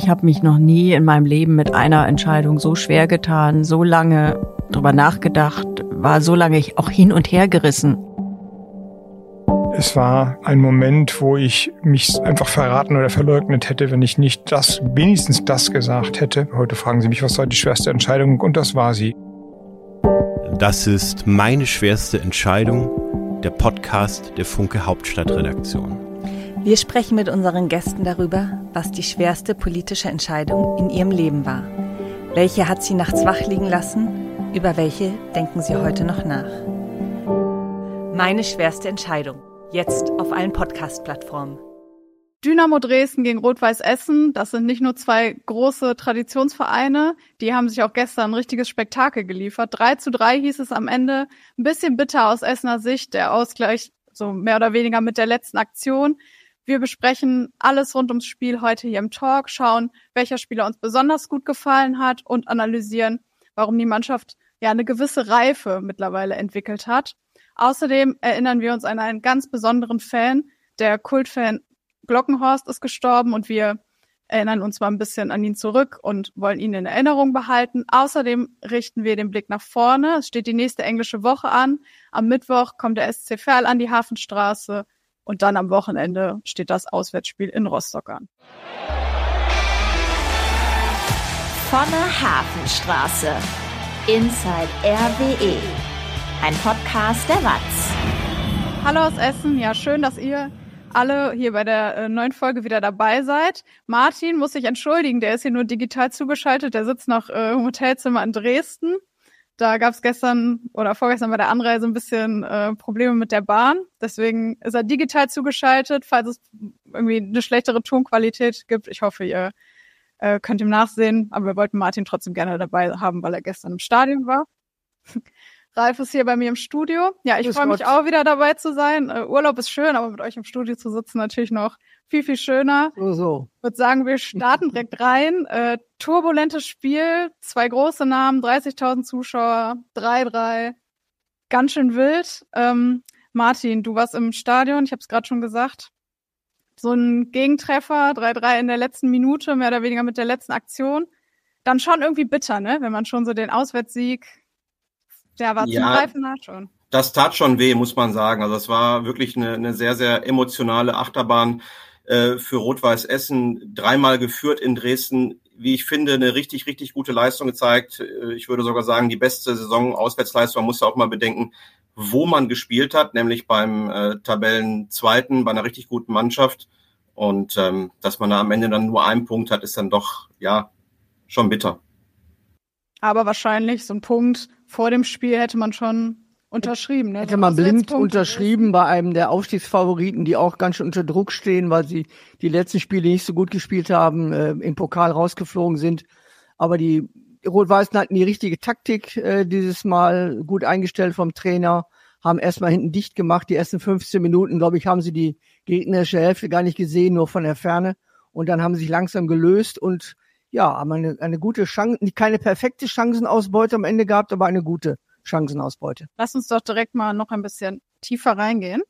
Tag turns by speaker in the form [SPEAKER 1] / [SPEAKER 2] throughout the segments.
[SPEAKER 1] ich habe mich noch nie in meinem Leben mit einer Entscheidung so schwer getan, so lange drüber nachgedacht, war so lange auch hin und her gerissen.
[SPEAKER 2] Es war ein Moment, wo ich mich einfach verraten oder verleugnet hätte, wenn ich nicht wenigstens das gesagt hätte. Heute fragen Sie mich, was war die schwerste Entscheidung? Und das war sie.
[SPEAKER 3] Das ist meine schwerste Entscheidung, der Podcast der Funke Hauptstadtredaktion.
[SPEAKER 4] Wir sprechen mit unseren Gästen darüber, was die schwerste politische Entscheidung in ihrem Leben war. Welche hat sie nachts wach liegen lassen? Über welche denken sie heute noch nach? Meine schwerste Entscheidung. Jetzt auf allen Podcast-Plattformen.
[SPEAKER 5] Dynamo Dresden gegen Rot-Weiß Essen, das sind nicht nur zwei große Traditionsvereine, die haben sich auch gestern ein richtiges Spektakel geliefert. 3:3 hieß es am Ende, ein bisschen bitter aus Essener Sicht, der Ausgleich so mehr oder weniger mit der letzten Aktion. Wir besprechen alles rund ums Spiel heute hier im Talk, schauen, welcher Spieler uns besonders gut gefallen hat und analysieren, warum die Mannschaft ja eine gewisse Reife mittlerweile entwickelt hat. Außerdem erinnern wir uns an einen ganz besonderen Fan. Der Kultfan Glockenhorst ist gestorben und wir erinnern uns mal ein bisschen an ihn zurück und wollen ihn in Erinnerung behalten. Außerdem richten wir den Blick nach vorne. Es steht die nächste englische Woche an. Am Mittwoch kommt der SC Verl an die Hafenstraße und dann am Wochenende steht das Auswärtsspiel in Rostock an.
[SPEAKER 6] Von der Hafenstraße. Inside RWE. Ein Podcast der WAZ.
[SPEAKER 5] Hallo aus Essen. Ja, schön, dass ihr alle hier bei der neuen Folge wieder dabei seid. Martin muss sich entschuldigen, der ist hier nur digital zugeschaltet. Der sitzt noch im Hotelzimmer in Dresden. Da gab es gestern oder vorgestern bei der Anreise ein bisschen Probleme mit der Bahn. Deswegen ist er digital zugeschaltet, falls es irgendwie eine schlechtere Tonqualität gibt. Ich hoffe, ihr könnt ihm nachsehen. Aber wir wollten Martin trotzdem gerne dabei haben, weil er gestern im Stadion war. Ralf ist hier bei mir im Studio. Ja, ich freue mich auch wieder dabei zu sein. Urlaub ist schön, aber mit euch im Studio zu sitzen natürlich noch viel, viel schöner.
[SPEAKER 7] So.
[SPEAKER 5] Ich würde sagen, wir starten direkt rein. Turbulentes Spiel, 2 große Namen, 30.000 Zuschauer, 3:3. Ganz schön wild. Martin, du warst im Stadion, ich habe es gerade schon gesagt. So ein Gegentreffer, 3:3 in der letzten Minute, mehr oder weniger mit der letzten Aktion. Dann schon irgendwie bitter, ne? Wenn man schon so den Auswärtssieg, der war zum Greifen nah schon.
[SPEAKER 8] Das tat schon weh, muss man sagen. Also es war wirklich eine sehr, sehr emotionale Achterbahn für Rot-Weiß Essen. 3-mal geführt in Dresden. Wie ich finde, eine richtig, richtig gute Leistung gezeigt. Ich würde sogar sagen, die beste Saison-Auswärtsleistung. Man muss ja auch mal bedenken, wo man gespielt hat, nämlich beim Tabellenzweiten, bei einer richtig guten Mannschaft. Und dass man da am Ende dann nur einen Punkt hat, ist dann doch, ja, schon bitter.
[SPEAKER 5] Aber wahrscheinlich so ein Punkt vor dem Spiel hätte man schon unterschrieben. Ne?
[SPEAKER 7] Hätte man blind unterschrieben bei einem der Aufstiegsfavoriten, die auch ganz schön unter Druck stehen, weil sie die letzten Spiele nicht so gut gespielt haben, im Pokal rausgeflogen sind. Aber die Rot-Weißen hatten die richtige Taktik dieses Mal gut eingestellt vom Trainer, haben erstmal hinten dicht gemacht. Die ersten 15 Minuten, glaube ich, haben sie die gegnerische Hälfte gar nicht gesehen, nur von der Ferne. Und dann haben sie sich langsam gelöst und ja, haben eine gute Chance, keine perfekte Chancenausbeute am Ende gehabt, aber eine gute Chancenausbeute.
[SPEAKER 5] Lass uns doch direkt mal noch ein bisschen tiefer reingehen.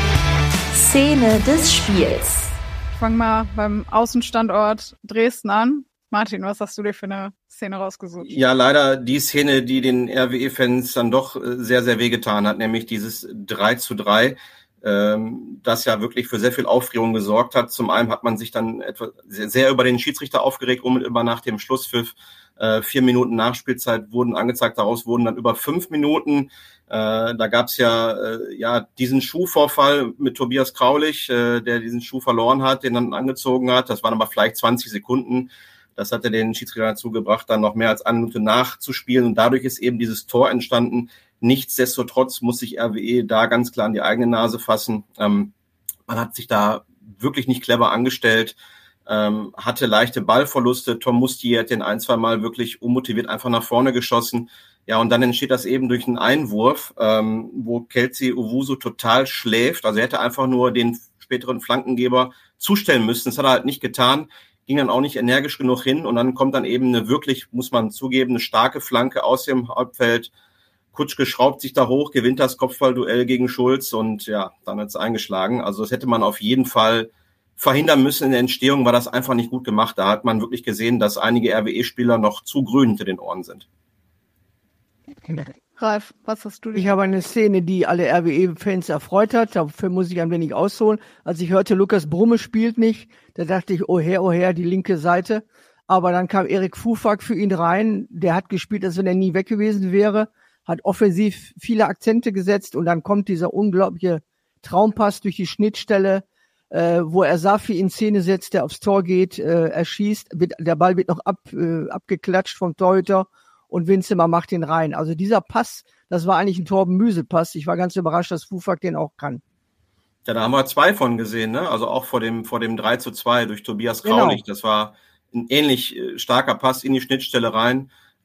[SPEAKER 6] Szene des Spiels.
[SPEAKER 5] Ich fange mal beim Außenstandort Dresden an. Martin, was hast du dir für eine Szene rausgesucht?
[SPEAKER 8] Ja, leider die Szene, die den RWE-Fans dann doch sehr, sehr wehgetan hat, nämlich dieses 3:3. Das ja wirklich für sehr viel Aufregung gesorgt hat. Zum einen hat man sich dann etwas sehr über den Schiedsrichter aufgeregt, unmittelbar nach dem Schlusspfiff. 4 Minuten Nachspielzeit wurden angezeigt, daraus wurden dann über 5 Minuten. Da gab's ja diesen Schuhvorfall mit Tobias Kraulich, der diesen Schuh verloren hat, den dann angezogen hat. Das waren aber vielleicht 20 Sekunden. Das hatte den Schiedsrichter dazu gebracht, dann noch mehr als 1 Minute nachzuspielen. Und dadurch ist eben dieses Tor entstanden. Nichtsdestotrotz muss sich RWE da ganz klar an die eigene Nase fassen. Man hat sich da wirklich nicht clever angestellt, hatte leichte Ballverluste. Tom Musti hat den 1-2 Mal wirklich unmotiviert einfach nach vorne geschossen. Ja, und dann entsteht das eben durch einen Einwurf, wo Kelsey Owusu total schläft. Also er hätte einfach nur den späteren Flankengeber zustellen müssen. Das hat er halt nicht getan. Ging dann auch nicht energisch genug hin. Und dann kommt dann eben eine wirklich, muss man zugeben, eine starke Flanke aus dem Halbfeld. Kutschke schraubt sich da hoch, gewinnt das Kopfballduell gegen Schulz und ja, dann hat's eingeschlagen. Also das hätte man auf jeden Fall verhindern müssen in der Entstehung, war das einfach nicht gut gemacht. Da hat man wirklich gesehen, dass einige RWE-Spieler noch zu grün hinter den Ohren sind.
[SPEAKER 5] Ralf, was hast du?
[SPEAKER 7] Ich habe eine Szene, die alle RWE-Fans erfreut hat. Dafür muss ich ein wenig ausholen. Als ich hörte, Lukas Brumme spielt nicht, da dachte ich, oh Herr, die linke Seite. Aber dann kam Erik Fufak für ihn rein. Der hat gespielt, als wenn er nie weg gewesen wäre. Hat offensiv viele Akzente gesetzt. Und dann kommt dieser unglaubliche Traumpass durch die Schnittstelle, wo er Safi in Szene setzt, der aufs Tor geht, er schießt. Der Ball wird noch abgeklatscht vom Torhüter. Und Winzimmer macht den rein. Also dieser Pass, das war eigentlich ein Torben-Müsel-Pass. Ich war ganz überrascht, dass Fufak den auch kann.
[SPEAKER 8] Ja, da haben wir 2 von gesehen, ne? Also auch vor dem 3:2 durch Tobias Kraulich. Genau. Das war ein ähnlich starker Pass in die Schnittstelle rein.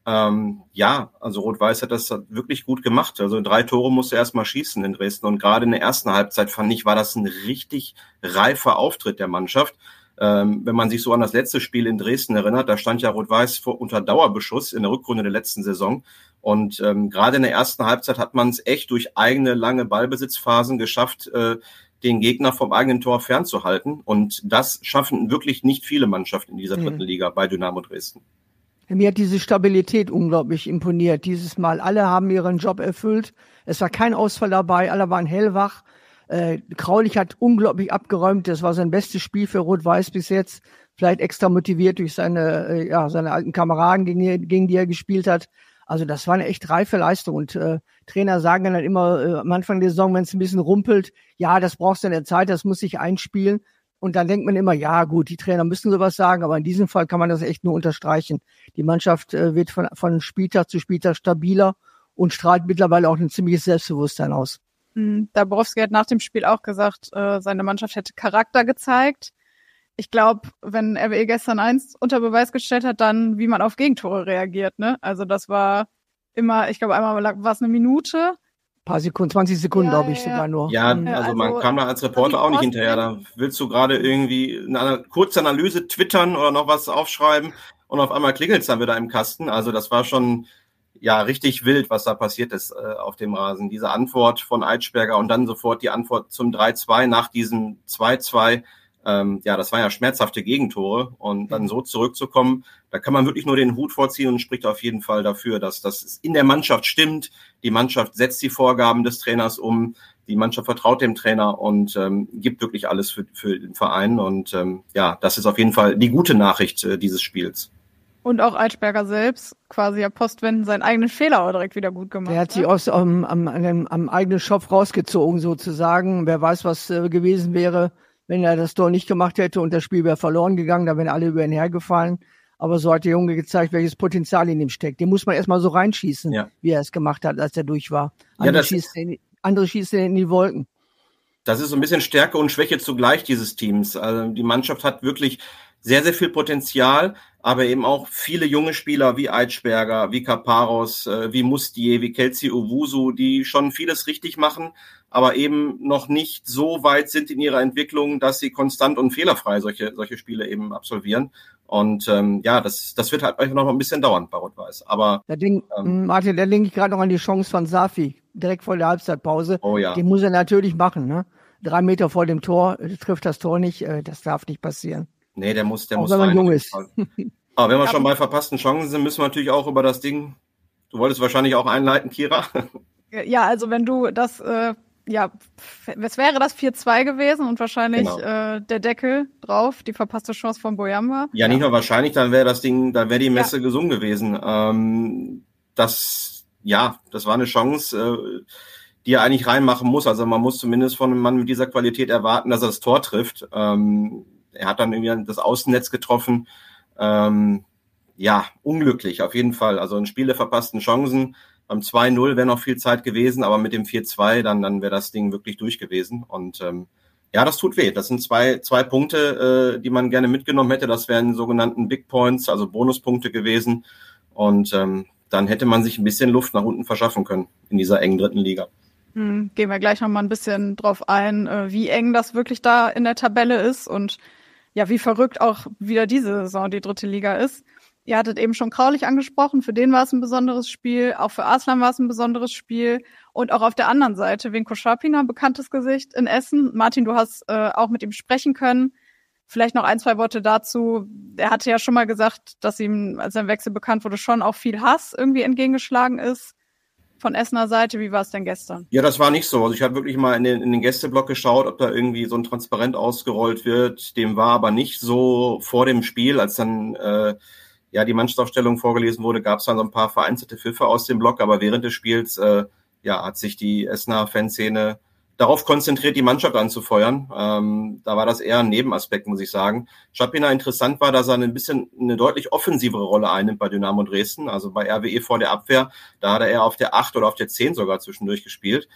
[SPEAKER 8] Also Rot-Weiß hat das wirklich gut gemacht. Also 3 Tore musste er erstmal schießen in Dresden. Und gerade in der ersten Halbzeit, fand ich, war das ein richtig reifer Auftritt der Mannschaft. Wenn man sich so an das letzte Spiel in Dresden erinnert, da stand ja Rot-Weiß unter Dauerbeschuss in der Rückrunde der letzten Saison. Und gerade in der ersten Halbzeit hat man es echt durch eigene lange Ballbesitzphasen geschafft, den Gegner vom eigenen Tor fernzuhalten. Und das schaffen wirklich nicht viele Mannschaften in dieser dritten Liga bei Dynamo Dresden.
[SPEAKER 7] Mir hat diese Stabilität unglaublich imponiert. Dieses Mal, alle haben ihren Job erfüllt. Es war kein Ausfall dabei, alle waren hellwach. Kraulich hat unglaublich abgeräumt. Das war sein bestes Spiel für Rot-Weiß bis jetzt. Vielleicht extra motiviert durch seine alten Kameraden, gegen die er gespielt hat. Also das war eine echt reife Leistung. Und Trainer sagen dann immer am Anfang der Saison, wenn es ein bisschen rumpelt, ja, das brauchst du in der Zeit, das muss sich einspielen. Und dann denkt man immer, ja gut, die Trainer müssen sowas sagen, aber in diesem Fall kann man das echt nur unterstreichen. Die Mannschaft wird von Spieltag zu Spieltag stabiler und strahlt mittlerweile auch ein ziemliches Selbstbewusstsein aus.
[SPEAKER 5] Dabrowski hat nach dem Spiel auch gesagt, seine Mannschaft hätte Charakter gezeigt. Ich glaube, wenn RWE gestern 1 unter Beweis gestellt hat, dann wie man auf Gegentore reagiert, ne? Also das war immer, ich glaube einmal war es eine Minute.
[SPEAKER 7] Paar Sekunden, 20 Sekunden, glaube ich, sogar nur.
[SPEAKER 8] Ja, also man kam da als Reporter auch nicht hinterher. Da willst du gerade irgendwie eine kurze Analyse twittern oder noch was aufschreiben und auf einmal klingelt's dann wieder im Kasten. Also das war schon richtig wild, was da passiert ist auf dem Rasen. Diese Antwort von Eitschberger und dann sofort die Antwort zum 3:2 nach diesem 2:2. Das waren ja schmerzhafte Gegentore. Und dann so zurückzukommen, da kann man wirklich nur den Hut vorziehen und spricht auf jeden Fall dafür, dass das in der Mannschaft stimmt. Die Mannschaft setzt die Vorgaben des Trainers um. Die Mannschaft vertraut dem Trainer und gibt wirklich alles für den Verein. Und das ist auf jeden Fall die gute Nachricht dieses Spiels.
[SPEAKER 5] Und auch Eitschberger selbst, quasi ja postwendend seinen eigenen Fehler auch direkt wieder gut gemacht.
[SPEAKER 7] Er hat sich am eigenen Schopf rausgezogen sozusagen. Wer weiß, was gewesen wäre, wenn er das Tor nicht gemacht hätte und das Spiel wäre verloren gegangen, da wären alle über ihn hergefallen. Aber so hat der Junge gezeigt, welches Potenzial in ihm steckt. Den muss man erstmal so reinschießen, wie er es gemacht hat, als er durch war. Andere schießen in die Wolken.
[SPEAKER 8] Das ist so ein bisschen Stärke und Schwäche zugleich dieses Teams. Also die Mannschaft hat wirklich sehr, sehr viel Potenzial, aber eben auch viele junge Spieler wie Eitschberger, wie Kaparos, wie Mustier, wie Kelzi Owusu, die schon vieles richtig machen, aber eben noch nicht so weit sind in ihrer Entwicklung, dass sie konstant und fehlerfrei solche Spiele eben absolvieren. Und das wird halt einfach noch ein bisschen dauern bei Rot-Weiß. Aber
[SPEAKER 7] Martin, da denke ich gerade noch an die Chance von Safi, direkt vor der Halbzeitpause.
[SPEAKER 8] Oh ja.
[SPEAKER 7] Die muss er natürlich machen, ne? 3 Meter vor dem Tor, trifft das Tor nicht, das darf nicht passieren.
[SPEAKER 8] Nee, der muss
[SPEAKER 7] wenn man jung ist.
[SPEAKER 8] Aber wenn wir schon bei verpassten Chancen sind, müssen wir natürlich auch über das Ding, du wolltest wahrscheinlich auch einleiten, Kira.
[SPEAKER 5] Ja, also wenn du das, es wäre das 4:2 gewesen und wahrscheinlich der Deckel drauf, die verpasste Chance von Boyamba.
[SPEAKER 8] Ja, nicht nur wahrscheinlich, dann wäre die Messe gesungen gewesen. Das war eine Chance, die er eigentlich reinmachen muss. Also man muss zumindest von einem Mann mit dieser Qualität erwarten, dass er das Tor trifft. Er hat dann irgendwie das Außennetz getroffen. Unglücklich auf jeden Fall. Also ein Spiel der verpassten Chancen. Beim 2:0 wäre noch viel Zeit gewesen, aber mit dem 4:2 dann wäre das Ding wirklich durch gewesen. Und das tut weh. Das sind zwei Punkte, die man gerne mitgenommen hätte. Das wären sogenannten Big Points, also Bonuspunkte gewesen. Und dann hätte man sich ein bisschen Luft nach unten verschaffen können in dieser engen dritten Liga.
[SPEAKER 5] Gehen wir gleich noch mal ein bisschen drauf ein, wie eng das wirklich da in der Tabelle ist und wie verrückt auch wieder diese Saison die dritte Liga ist. Ihr hattet eben schon Kraulich angesprochen, für den war es ein besonderes Spiel, auch für Arslan war es ein besonderes Spiel und auch auf der anderen Seite Vinko Schrapina, bekanntes Gesicht in Essen. Martin, du hast auch mit ihm sprechen können. Vielleicht noch 1, 2 Worte dazu. Er hatte ja schon mal gesagt, dass ihm, als sein Wechsel bekannt wurde, schon auch viel Hass irgendwie entgegengeschlagen ist von Essener Seite. Wie war es denn gestern?
[SPEAKER 8] Ja, das war nicht so. Also ich habe wirklich mal in den Gästeblock geschaut, ob da irgendwie so ein Transparent ausgerollt wird. Dem war aber nicht so. Vor dem Spiel, als dann die Mannschaftsaufstellung vorgelesen wurde, gab es dann so ein paar vereinzelte Pfiffe aus dem Block. Aber während des Spiels hat sich die Essener Fanszene darauf konzentriert, die Mannschaft anzufeuern. Da war das eher ein Nebenaspekt, muss ich sagen. Schapina interessant war, dass er eine deutlich offensivere Rolle einnimmt bei Dynamo Dresden. Also bei RWE vor der Abwehr, da hat er eher auf der 8 oder auf der 10 sogar zwischendurch gespielt.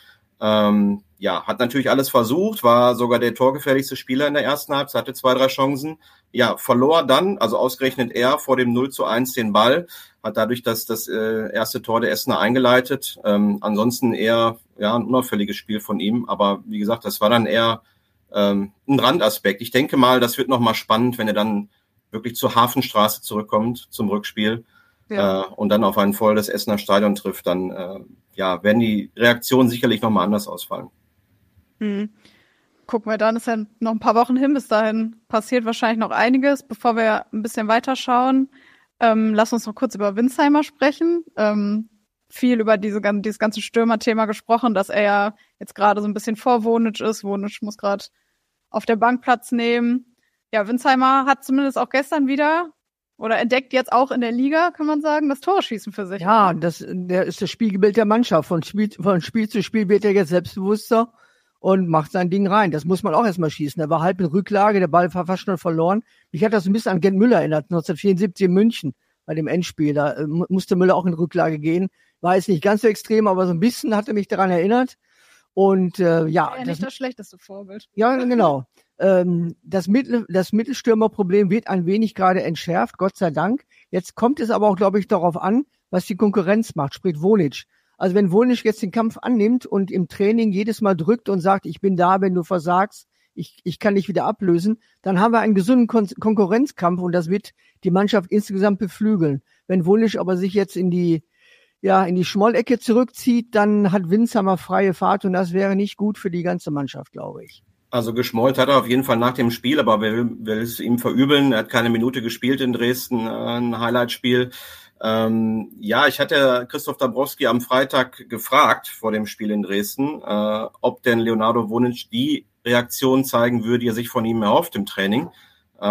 [SPEAKER 8] Hat natürlich alles versucht, war sogar der torgefährlichste Spieler in der ersten Halbzeit, hatte 2, 3 Chancen. Ja, verlor dann, also ausgerechnet er vor dem 0:1 den Ball, hat dadurch das erste Tor der Essener eingeleitet. Ansonsten eher ein unauffälliges Spiel von ihm, aber wie gesagt, das war dann eher ein Randaspekt. Ich denke mal, das wird nochmal spannend, wenn er dann wirklich zur Hafenstraße zurückkommt, zum Rückspiel, und dann auf ein volles Essener Stadion trifft, dann werden die Reaktionen sicherlich nochmal anders ausfallen.
[SPEAKER 5] Gucken wir dann, ist ja noch ein paar Wochen hin, bis dahin passiert wahrscheinlich noch einiges. Bevor wir ein bisschen weiterschauen, lass uns noch kurz über Winsheimer sprechen. Viel über dieses ganze Stürmer-Thema gesprochen, dass er ja jetzt gerade so ein bisschen vor Wonic ist. Wonic muss gerade auf der Bank Platz nehmen. Ja, Winsheimer hat zumindest auch gestern wieder oder entdeckt jetzt auch in der Liga, kann man sagen, das Torschießen für sich.
[SPEAKER 7] Ja, der ist das Spiegelbild der Mannschaft. Von Spiel zu Spiel wird er jetzt selbstbewusster und macht sein Ding rein. Das muss man auch erstmal schießen. Er war halb in Rücklage, der Ball war fast schon verloren. Mich hat das ein bisschen an Gent Müller erinnert, 1974 in München bei dem Endspiel. Da musste Müller auch in Rücklage gehen. War jetzt nicht ganz so extrem, aber so ein bisschen hatte mich daran erinnert. Und
[SPEAKER 5] nicht das schlechteste Vorbild.
[SPEAKER 7] Ja, genau. Das Mittelstürmerproblem wird ein wenig gerade entschärft, Gott sei Dank. Jetzt kommt es aber auch, glaube ich, darauf an, was die Konkurrenz macht, sprich Wonic. Also wenn Wonic jetzt den Kampf annimmt und im Training jedes Mal drückt und sagt, ich bin da, wenn du versagst, ich kann dich wieder ablösen, dann haben wir einen gesunden Konkurrenzkampf und das wird die Mannschaft insgesamt beflügeln. Wenn Wonic aber sich jetzt in die Schmollecke zurückzieht, dann hat Winsheimer freie Fahrt und das wäre nicht gut für die ganze Mannschaft, glaube ich.
[SPEAKER 8] Also geschmollt hat er auf jeden Fall nach dem Spiel, aber wer will es ihm verübeln? Er hat keine Minute gespielt in Dresden, ein Highlight-Spiel. Ich hatte Christoph Dabrowski am Freitag gefragt vor dem Spiel in Dresden, ob denn Leonardo Wonic die Reaktion zeigen würde, die er sich von ihm erhofft im Training. So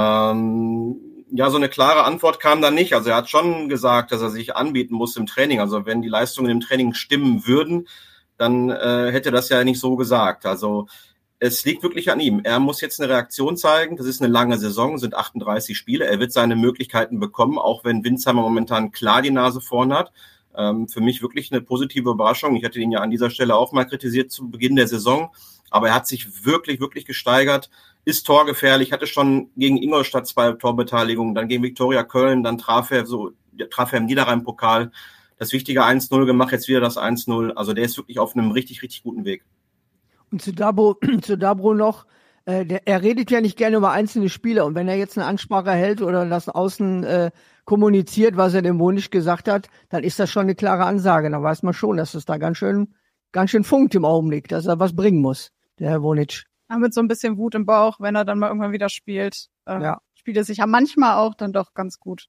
[SPEAKER 8] eine klare Antwort kam dann nicht. Also er hat schon gesagt, dass er sich anbieten muss im Training. Also wenn die Leistungen im Training stimmen würden, dann hätte das ja nicht so gesagt. Also es liegt wirklich an ihm. Er muss jetzt eine Reaktion zeigen. Das ist eine lange Saison, sind 38 Spiele. Er wird seine Möglichkeiten bekommen, auch wenn Winsheimer momentan klar die Nase vorn hat. Für mich wirklich eine positive Überraschung. Ich hatte ihn ja an dieser Stelle auch mal kritisiert zu Beginn der Saison. Aber er hat sich wirklich, wirklich gesteigert, ist torgefährlich, hatte schon gegen Ingolstadt 2 Torbeteiligungen, dann gegen Viktoria Köln, dann traf er im Niederrhein-Pokal das wichtige 1-0 gemacht, jetzt wieder das 1-0. Also der ist wirklich auf einem richtig, richtig guten Weg.
[SPEAKER 7] Und zu Dabro noch, er redet ja nicht gerne über einzelne Spieler und wenn er jetzt eine Ansprache hält oder das außen kommuniziert, was er dem Wonic gesagt hat, dann ist das schon eine klare Ansage. Da weiß man schon, dass es da ganz schön funkt im Augenblick, dass er was bringen muss, der Herr Wonic.
[SPEAKER 5] Mit so ein bisschen Wut im Bauch, wenn er dann mal irgendwann wieder spielt, spielt er sich ja manchmal auch dann doch ganz gut.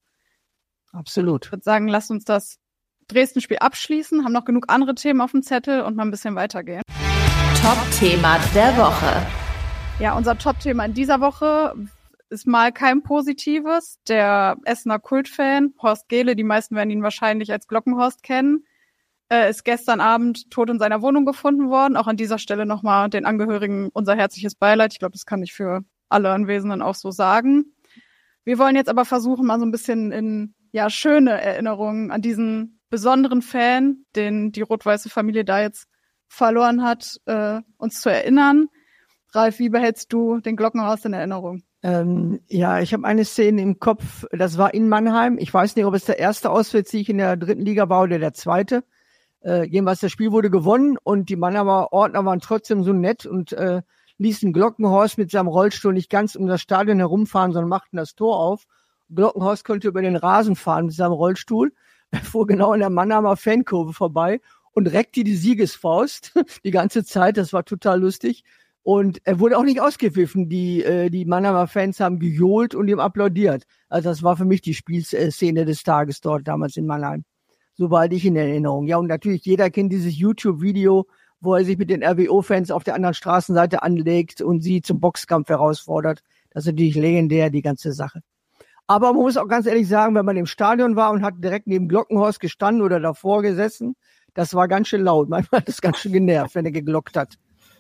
[SPEAKER 7] Absolut.
[SPEAKER 5] Ich würde sagen, lasst uns das Dresden-Spiel abschließen, haben noch genug andere Themen auf dem Zettel und mal ein bisschen weitergehen.
[SPEAKER 6] Top-Thema der Woche.
[SPEAKER 5] Ja, unser Top-Thema in dieser Woche ist mal kein positives. Der Essener Kultfan, Horst Gehle, die meisten werden ihn wahrscheinlich als Glockenhorst kennen, ist gestern Abend tot in seiner Wohnung gefunden worden. Auch an dieser Stelle nochmal den Angehörigen unser herzliches Beileid. Ich glaube, das kann ich für alle Anwesenden auch so sagen. Wir wollen jetzt aber versuchen, mal so ein bisschen in schöne Erinnerungen an diesen besonderen Fan, den die rot-weiße Familie da jetzt verloren hat, uns zu erinnern. Ralf, wie behältst du den Glockenhorst in Erinnerung?
[SPEAKER 7] Ich habe eine Szene im Kopf, das war in Mannheim. Ich weiß nicht, ob es der erste Auswärtssieg in der 3. Liga war oder der zweite. Jedenfalls, das Spiel wurde gewonnen und die Mannheimer Ordner waren trotzdem so nett und ließen Glockenhorst mit seinem Rollstuhl nicht ganz um das Stadion herumfahren, sondern machten das Tor auf. Glockenhorst konnte über den Rasen fahren mit seinem Rollstuhl. Er fuhr genau in der Mannheimer Fankurve vorbei und reckte die Siegesfaust die ganze Zeit. Das war total lustig. Und er wurde auch nicht ausgepfiffen. Die Mannheimer Fans haben gejohlt und ihm applaudiert. Also das war für mich die Spielszene des Tages dort damals in Mannheim. So behalte ich in Erinnerung. Ja, und natürlich, jeder kennt dieses YouTube-Video, wo er sich mit den RWO-Fans auf der anderen Straßenseite anlegt und sie zum Boxkampf herausfordert. Das ist natürlich legendär, die ganze Sache. Aber man muss auch ganz ehrlich sagen, wenn man im Stadion war und hat direkt neben Glockenhorst gestanden oder davor gesessen, das war ganz schön laut. Manchmal hat das ganz schön genervt, wenn er geglockt hat.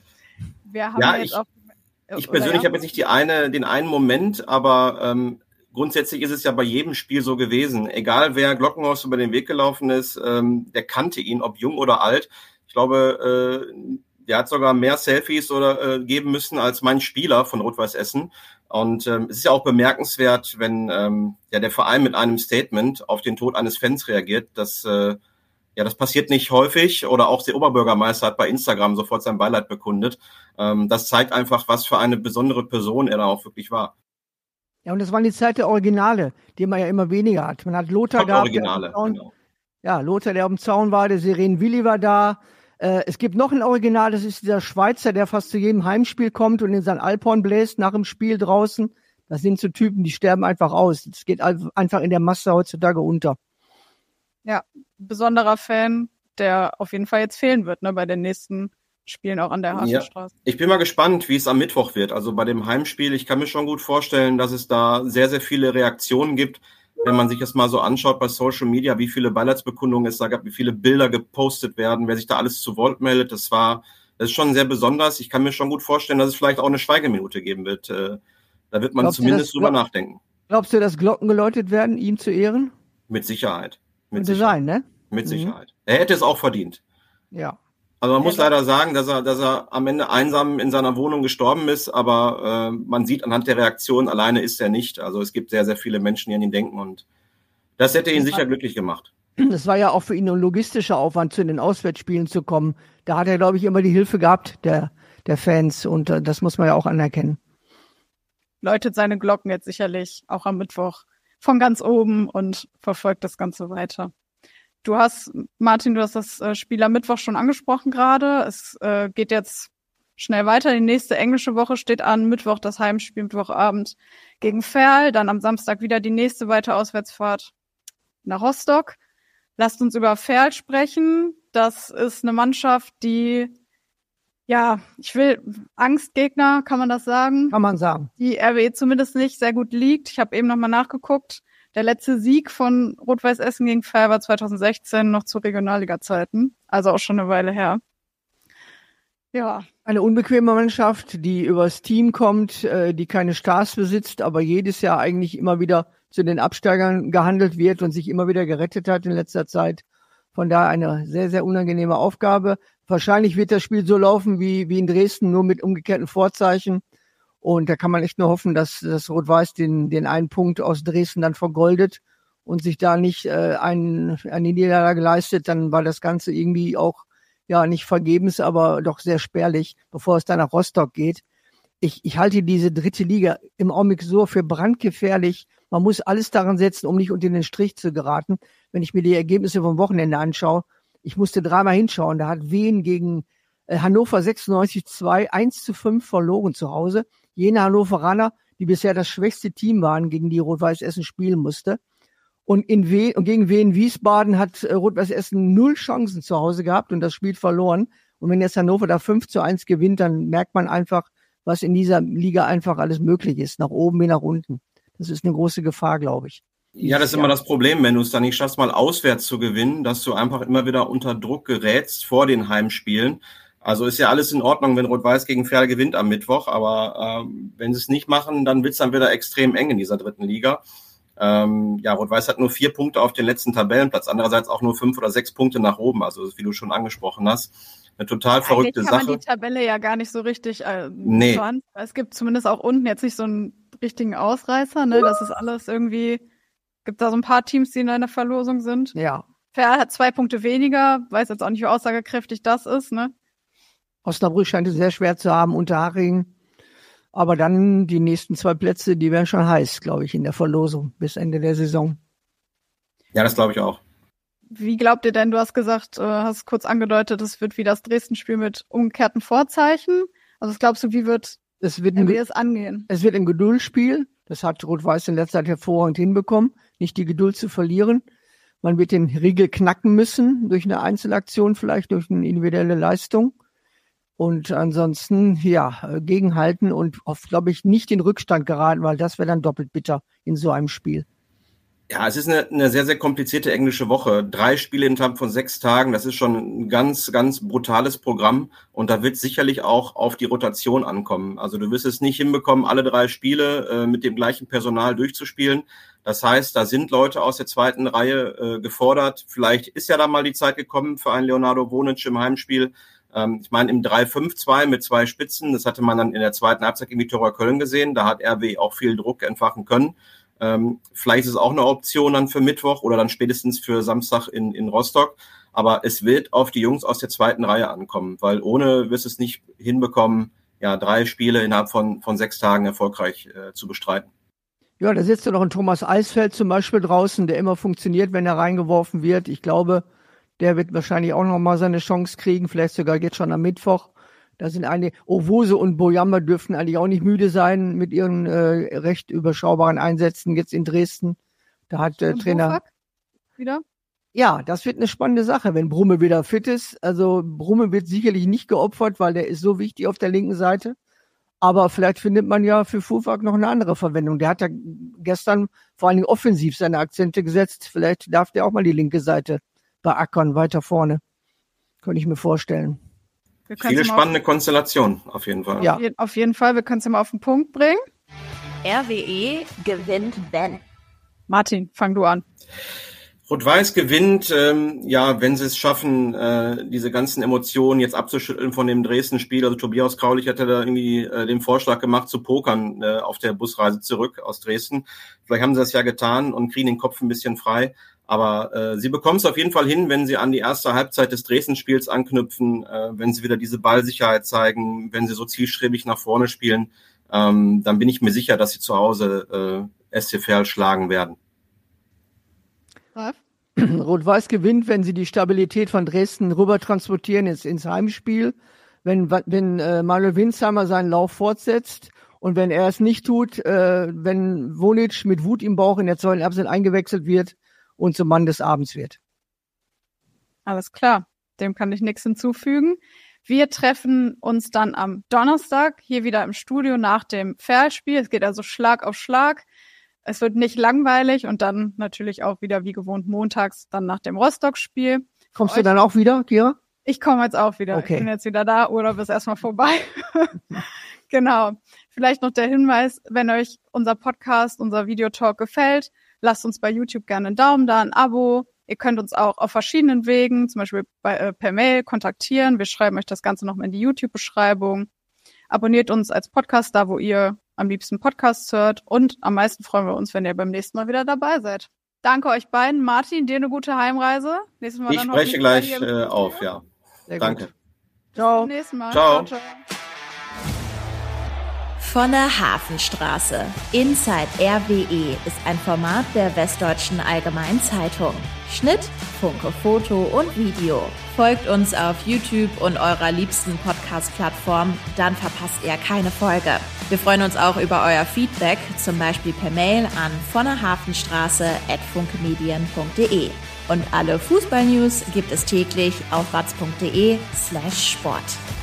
[SPEAKER 8] Ich persönlich habe jetzt nicht den einen Moment, aber grundsätzlich ist es ja bei jedem Spiel so gewesen. Egal wer Glockenhorst über den Weg gelaufen ist, der kannte ihn, ob jung oder alt. Ich glaube, der hat sogar mehr Selfies geben müssen als mein Spieler von Rot-Weiß Essen. Und es ist ja auch bemerkenswert, wenn der Verein mit einem Statement auf den Tod eines Fans reagiert. Das passiert nicht häufig. Oder auch der Oberbürgermeister hat bei Instagram sofort sein Beileid bekundet. Das zeigt einfach, was für eine besondere Person er da auch wirklich war.
[SPEAKER 7] Ja, und das waren die Zeit der Originale, die man ja immer weniger hat. Man hat Lothar gehabt.
[SPEAKER 8] Originale, genau.
[SPEAKER 7] Ja, Lothar, der auf dem Zaun war, der Seren Willi war da. Es gibt noch ein Original, das ist dieser Schweizer, der fast zu jedem Heimspiel kommt und in sein Alphorn bläst nach dem Spiel draußen. Das sind so Typen, die sterben einfach aus. Das geht einfach in der Masse heutzutage unter.
[SPEAKER 5] Ja, besonderer Fan, der auf jeden Fall jetzt fehlen wird, ne, bei den nächsten Spielen auch an der Hafenstraße.
[SPEAKER 8] Ja. Ich bin mal gespannt, wie es am Mittwoch wird. Also bei dem Heimspiel, ich kann mir schon gut vorstellen, dass es da sehr, sehr viele Reaktionen gibt. Wenn man sich das mal so anschaut bei Social Media, wie viele Beileidsbekundungen es da gab, wie viele Bilder gepostet werden, wer sich da alles zu Wort meldet, das ist schon sehr besonders. Ich kann mir schon gut vorstellen, dass es vielleicht auch eine Schweigeminute geben wird. Da wird man zumindest drüber nachdenken.
[SPEAKER 7] Glaubst du, dass Glocken geläutet werden, ihm zu ehren?
[SPEAKER 8] Mit Sicherheit.
[SPEAKER 7] Könnte sein, ne?
[SPEAKER 8] Mit Sicherheit. Er hätte es auch verdient.
[SPEAKER 7] Ja.
[SPEAKER 8] Also man muss leider sagen, dass er am Ende einsam in seiner Wohnung gestorben ist, aber man sieht anhand der Reaktion, alleine ist er nicht. Also es gibt sehr, sehr viele Menschen, die an ihn denken und das hätte ihn sicher glücklich gemacht.
[SPEAKER 7] Das war ja auch für ihn ein logistischer Aufwand, zu den Auswärtsspielen zu kommen. Da hat er, glaube ich, immer die Hilfe gehabt, der Fans, und das muss man ja auch anerkennen.
[SPEAKER 5] Läutet seine Glocken jetzt sicherlich auch am Mittwoch von ganz oben und verfolgt das Ganze weiter. Martin, du hast das Spiel am Mittwoch schon angesprochen gerade. Es geht jetzt schnell weiter. Die nächste englische Woche steht an. Mittwoch das Heimspiel, Mittwochabend gegen Verl. Dann am Samstag wieder die nächste weitere Auswärtsfahrt nach Rostock. Lasst uns über Verl sprechen. Das ist eine Mannschaft, die, Angstgegner, kann man das sagen?
[SPEAKER 7] Kann man sagen.
[SPEAKER 5] Die RWE zumindest nicht sehr gut liegt. Ich habe eben nochmal nachgeguckt. Der letzte Sieg von Rot-Weiß Essen gegen Verl war 2016, noch zu Regionalliga-Zeiten. Also auch schon eine Weile her. Ja.
[SPEAKER 7] Eine unbequeme Mannschaft, die übers Team kommt, die keine Stars besitzt, aber jedes Jahr eigentlich immer wieder zu den Absteigern gehandelt wird und sich immer wieder gerettet hat in letzter Zeit. Von daher eine sehr, sehr unangenehme Aufgabe. Wahrscheinlich wird das Spiel so laufen wie in Dresden, nur mit umgekehrten Vorzeichen. Und da kann man echt nur hoffen, dass das Rot-Weiß den einen Punkt aus Dresden dann vergoldet und sich da nicht eine Niederlage leistet. Dann war das Ganze irgendwie auch nicht vergebens, aber doch sehr spärlich, bevor es dann nach Rostock geht. Ich halte diese dritte Liga im Augenblick so für brandgefährlich. Man muss alles daran setzen, um nicht unter den Strich zu geraten. Wenn ich mir die Ergebnisse vom Wochenende anschaue, ich musste dreimal hinschauen. Da hat Wien gegen Hannover 96-2 1:5 verloren zu Hause. Jene Hannoveraner, die bisher das schwächste Team waren, gegen die Rot-Weiß Essen spielen musste. Und gegen Wien Wiesbaden hat Rot-Weiß Essen 0 Chancen zu Hause gehabt und das Spiel verloren. Und wenn jetzt Hannover da 5:1 gewinnt, dann merkt man einfach, was in dieser Liga einfach alles möglich ist. Nach oben wie nach unten. Das ist eine große Gefahr, glaube ich.
[SPEAKER 8] Ja, das ist immer das Problem, wenn du es dann nicht schaffst, mal auswärts zu gewinnen, dass du einfach immer wieder unter Druck gerätst vor den Heimspielen. Also ist ja alles in Ordnung, wenn Rot-Weiß gegen Verl gewinnt am Mittwoch, aber wenn sie es nicht machen, dann wird es dann wieder extrem eng in dieser dritten Liga. Rot-Weiß hat nur 4 Punkte auf den letzten Tabellenplatz, andererseits auch nur 5 oder 6 Punkte nach oben, also wie du schon angesprochen hast. Eine total verrückte Sache.
[SPEAKER 5] Kann man die Tabelle ja gar nicht so richtig fahren. Es gibt zumindest auch unten jetzt nicht so einen richtigen Ausreißer, ne? Das ist alles irgendwie, gibt da so ein paar Teams, die in einer Verlosung sind.
[SPEAKER 7] Ja.
[SPEAKER 5] Verl hat 2 Punkte weniger, weiß jetzt auch nicht, wie aussagekräftig das ist, ne?
[SPEAKER 7] Osnabrück scheint es sehr schwer zu haben, Unterhaching. Aber dann die nächsten 2 Plätze, die werden schon heiß, glaube ich, in der Verlosung bis Ende der Saison.
[SPEAKER 8] Ja, das glaube ich auch.
[SPEAKER 5] Wie glaubt ihr denn, du hast gesagt, hast kurz angedeutet, es wird wie das Dresden-Spiel mit umgekehrten Vorzeichen. Also was glaubst du, wie wird es angehen?
[SPEAKER 7] Es wird ein Geduldsspiel. Das hat Rot-Weiß in letzter Zeit hervorragend hinbekommen, nicht die Geduld zu verlieren. Man wird den Riegel knacken müssen, durch eine Einzelaktion vielleicht, durch eine individuelle Leistung. Und ansonsten, gegenhalten und oft, glaube ich, nicht in Rückstand geraten, weil das wäre dann doppelt bitter in so einem Spiel.
[SPEAKER 8] Ja, es ist eine sehr, sehr komplizierte englische Woche. 3 Spiele innerhalb von 6 Tagen, das ist schon ein ganz, ganz brutales Programm. Und da wird sicherlich auch auf die Rotation ankommen. Also du wirst es nicht hinbekommen, alle 3 Spiele mit dem gleichen Personal durchzuspielen. Das heißt, da sind Leute aus der zweiten Reihe gefordert. Vielleicht ist ja da mal die Zeit gekommen für einen Leonardo Vonic im Heimspiel. Ich meine, im 3-5-2 mit 2 Spitzen, das hatte man dann in der zweiten Halbzeit gegen Viktoria Köln gesehen. Da hat RW auch viel Druck entfachen können. Vielleicht ist es auch eine Option dann für Mittwoch oder dann spätestens für Samstag in Rostock. Aber es wird auf die Jungs aus der zweiten Reihe ankommen, weil ohne wirst es nicht hinbekommen, 3 Spiele innerhalb von 6 Tagen erfolgreich zu bestreiten.
[SPEAKER 7] Ja, da sitzt ja noch ein Thomas Eisfeld zum Beispiel draußen, der immer funktioniert, wenn er reingeworfen wird. Ich glaube, der wird wahrscheinlich auch noch mal seine Chance kriegen, vielleicht sogar jetzt schon am Mittwoch. Da sind Owose und Boyamba dürften eigentlich auch nicht müde sein mit ihren recht überschaubaren Einsätzen jetzt in Dresden. Da hat der Trainer
[SPEAKER 5] Bofak wieder?
[SPEAKER 7] Ja, das wird eine spannende Sache, wenn Brumme wieder fit ist. Also Brumme wird sicherlich nicht geopfert, weil der ist so wichtig auf der linken Seite. Aber vielleicht findet man ja für Bofak noch eine andere Verwendung. Der hat ja gestern vor allen Dingen offensiv seine Akzente gesetzt. Vielleicht darf der auch mal die linke Seite beackern, weiter vorne. Könnte ich mir vorstellen.
[SPEAKER 8] Viele spannende Konstellationen, auf jeden Fall.
[SPEAKER 5] Ja, auf jeden Fall. Wir können es ja mal auf den Punkt bringen.
[SPEAKER 6] RWE gewinnt, wenn.
[SPEAKER 5] Martin, fang du an.
[SPEAKER 8] Rot-Weiß gewinnt, wenn sie es schaffen, diese ganzen Emotionen jetzt abzuschütteln von dem Dresden-Spiel. Also Tobias Kraulich hatte da irgendwie den Vorschlag gemacht, zu pokern auf der Busreise zurück aus Dresden. Vielleicht haben sie das ja getan und kriegen den Kopf ein bisschen frei. Aber sie bekommen es auf jeden Fall hin, wenn sie an die erste Halbzeit des Dresden-Spiels anknüpfen, wenn sie wieder diese Ballsicherheit zeigen, wenn sie so zielstrebig nach vorne spielen, dann bin ich mir sicher, dass sie zu Hause SC Verl schlagen werden.
[SPEAKER 7] Rot-Weiß gewinnt, wenn sie die Stabilität von Dresden rüber transportieren ins Heimspiel, wenn Manuel Winsheimer seinen Lauf fortsetzt und wenn er es nicht tut, wenn Vonic mit Wut im Bauch in der zweiten Halbzeit eingewechselt wird und zum Mann des Abends wird.
[SPEAKER 5] Alles klar, dem kann ich nichts hinzufügen. Wir treffen uns dann am Donnerstag hier wieder im Studio nach dem Verl-Spiel. Es geht also Schlag auf Schlag. Es wird nicht langweilig und dann natürlich auch wieder wie gewohnt montags dann nach dem Rostock-Spiel.
[SPEAKER 7] Kommst du dann auch wieder, Kira?
[SPEAKER 5] Ich komme jetzt auch wieder.
[SPEAKER 7] Okay.
[SPEAKER 5] Ich bin jetzt wieder da. Urlaub ist erstmal vorbei. Genau. Vielleicht noch der Hinweis, wenn euch unser Podcast, unser Videotalk gefällt, lasst uns bei YouTube gerne einen Daumen da, ein Abo. Ihr könnt uns auch auf verschiedenen Wegen, zum Beispiel per Mail kontaktieren. Wir schreiben euch das Ganze nochmal in die YouTube-Beschreibung. Abonniert uns als Podcast da, wo ihr am liebsten Podcasts hört. Und am meisten freuen wir uns, wenn ihr beim nächsten Mal wieder dabei seid. Danke euch beiden. Martin, dir eine gute Heimreise. Nächstes Mal
[SPEAKER 8] ich spreche gleich auf, ja.
[SPEAKER 7] Sehr
[SPEAKER 8] Danke.
[SPEAKER 7] Gut. Ciao.
[SPEAKER 5] Bis zum nächsten Mal.
[SPEAKER 8] Ciao.
[SPEAKER 5] Ciao.
[SPEAKER 6] Von der Hafenstraße. Inside RWE ist ein Format der Westdeutschen Allgemeinen Zeitung. Schnitt, Funke Foto und Video. Folgt uns auf YouTube und eurer liebsten Podcast-Plattform, dann verpasst ihr keine Folge. Wir freuen uns auch über euer Feedback, zum Beispiel per Mail an vonderhafenstraße@funkemedien.de. Und alle Fußball-News gibt es täglich auf watz.de/sport.